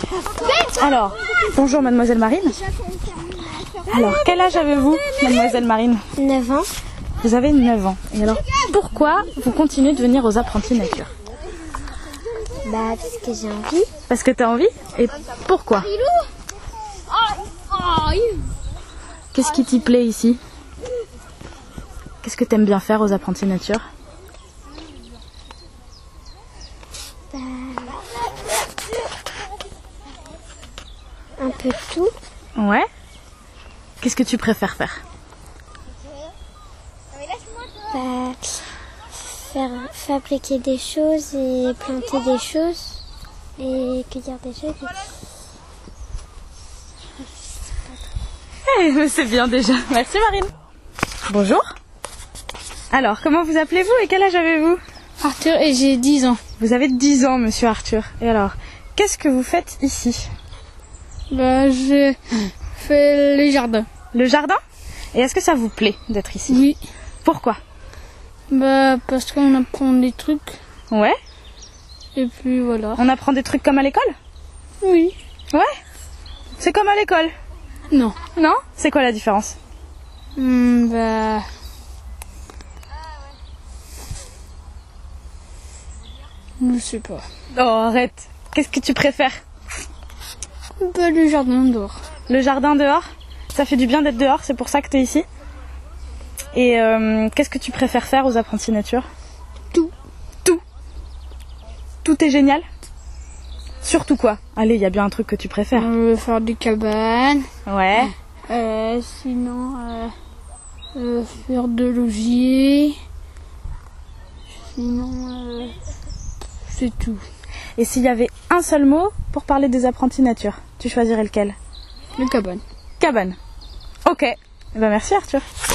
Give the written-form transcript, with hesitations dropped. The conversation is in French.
Alors, bonjour mademoiselle Marine. Alors, quel âge avez-vous, mademoiselle Marine? 9 ans. Vous avez 9 ans. Et alors, pourquoi vous continuez de venir aux apprentis nature? Bah, parce que j'ai envie. Parce que tu as envie? Et pourquoi? Qu'est-ce qui t'y plaît ici? Qu'est-ce que tu aimes bien faire aux apprentis nature? Bah, un peu de tout. Ouais. Qu'est-ce que tu préfères faire? Bah, fabriquer des choses et planter des choses et cueillir des choses. C'est bien déjà. Merci Marine. Bonjour. Alors, comment vous appelez-vous et quel âge avez-vous? Arthur, et j'ai 10 ans. Vous avez 10 ans, monsieur Arthur. Et alors, qu'est-ce que vous faites ici? Bah, je fais le jardin. Le jardin? Et est-ce que ça vous plaît d'être ici? Oui. Pourquoi? Bah, parce qu'on apprend des trucs. Ouais. Et puis voilà. On apprend des trucs comme à l'école? Oui. Ouais. C'est comme à l'école? Non. Non? C'est quoi la différence? Bah... Je sais pas. Oh, arrête. Qu'est-ce que tu préfères? Bah, le jardin dehors. Le jardin dehors? Ça fait du bien d'être dehors, c'est pour ça que tu es ici? Et qu'est-ce que tu préfères faire aux apprentis nature? Tout. Tout? Tout est génial? Surtout quoi? Allez, il y a bien un truc que tu préfères. Faire des cabanes. Ouais. Sinon, faire de l'osier. Sinon, c'est tout. Et s'il y avait un seul mot pour parler des apprentis nature, tu choisirais lequel? Les cabanes. Cabane. Ok. Eh ben merci Arthur.